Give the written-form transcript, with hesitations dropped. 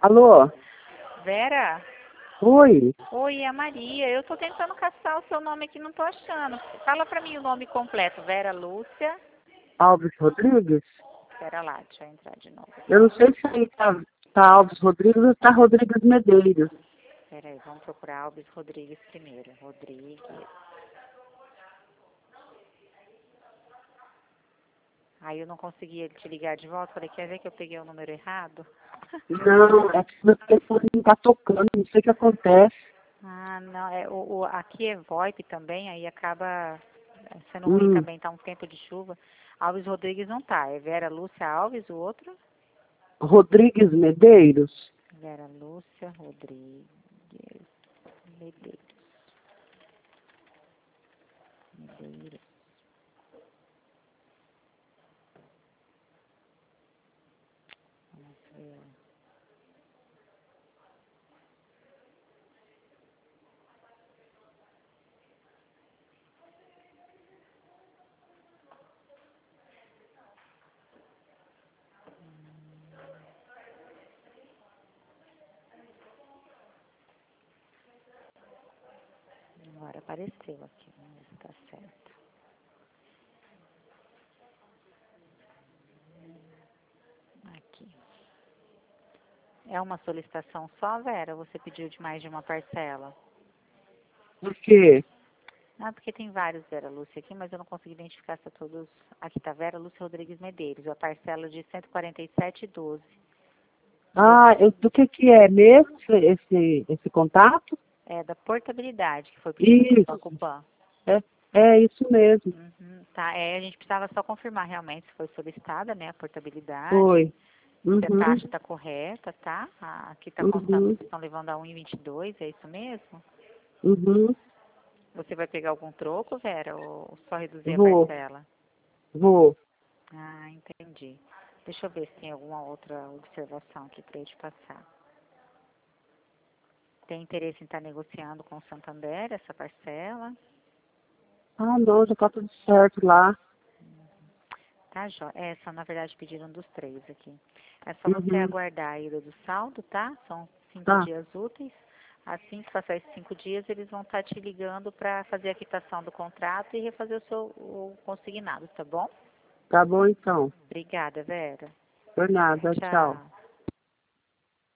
Alô? Vera? Oi? Oi, é a Maria. Eu tô tentando caçar o seu nome aqui, não tô achando. Fala pra mim o nome completo. Vera Lúcia. Alves Rodrigues? Espera lá, deixa eu entrar de novo. Eu não sei se aí tá Alves Rodrigues ou tá Rodrigues Medeiros. Espera aí, vamos procurar Alves Rodrigues primeiro. Rodrigues. Aí eu não consegui te ligar de volta. Falei, quer ver que eu peguei o número errado? Não, é que meu telefone não tá tocando, não sei o que acontece. Ah, não. Aqui é VoIP também, aí acaba sendo ruim Hum, também, tá um tempo de chuva. Alves Rodrigues não tá. É Vera Lúcia Alves, o outro? Rodrigues Medeiros? Vera Lúcia Rodrigues Medeiros. Medeiros. Vamos ver. Agora apareceu aqui. Vamos ver se tá certo. Aqui. É uma solicitação só, Vera? Ou você pediu de mais de uma parcela? Por quê? Ah, porque tem vários Vera Lúcia aqui, mas eu não consegui identificar se todos. Aqui tá Vera Lúcia Rodrigues Medeiros, a parcela de 147,12. Ah, do que é mesmo esse contato? É da portabilidade que foi pedida pelo Isso, Banco Pan. é isso mesmo. Uhum, tá, a gente precisava só confirmar realmente se foi solicitada, né, a portabilidade, Foi. se a Uhum, taxa está correta, tá? Aqui está constando que uhum, vocês estão levando a 1,22, é isso mesmo? uhum. Você vai pegar algum troco, Vera, ou só reduzir a Vou, parcela? vou. Ah, entendi. Deixa eu ver se tem alguma outra observação aqui para eu te passar. Tem interesse em estar negociando com o Santander essa parcela? Ah, não, já tá tudo certo lá. Tá, Jó? É, só na verdade pediram dos três aqui. É só você Uhum, aguardar a ida do saldo, tá? São 5 tá, dias úteis. Assim que passar esses 5 dias, eles vão estar te ligando para fazer a quitação do contrato e refazer o consignado, tá bom? tá bom então. Obrigada, Vera. Por nada, tchau. Tchau.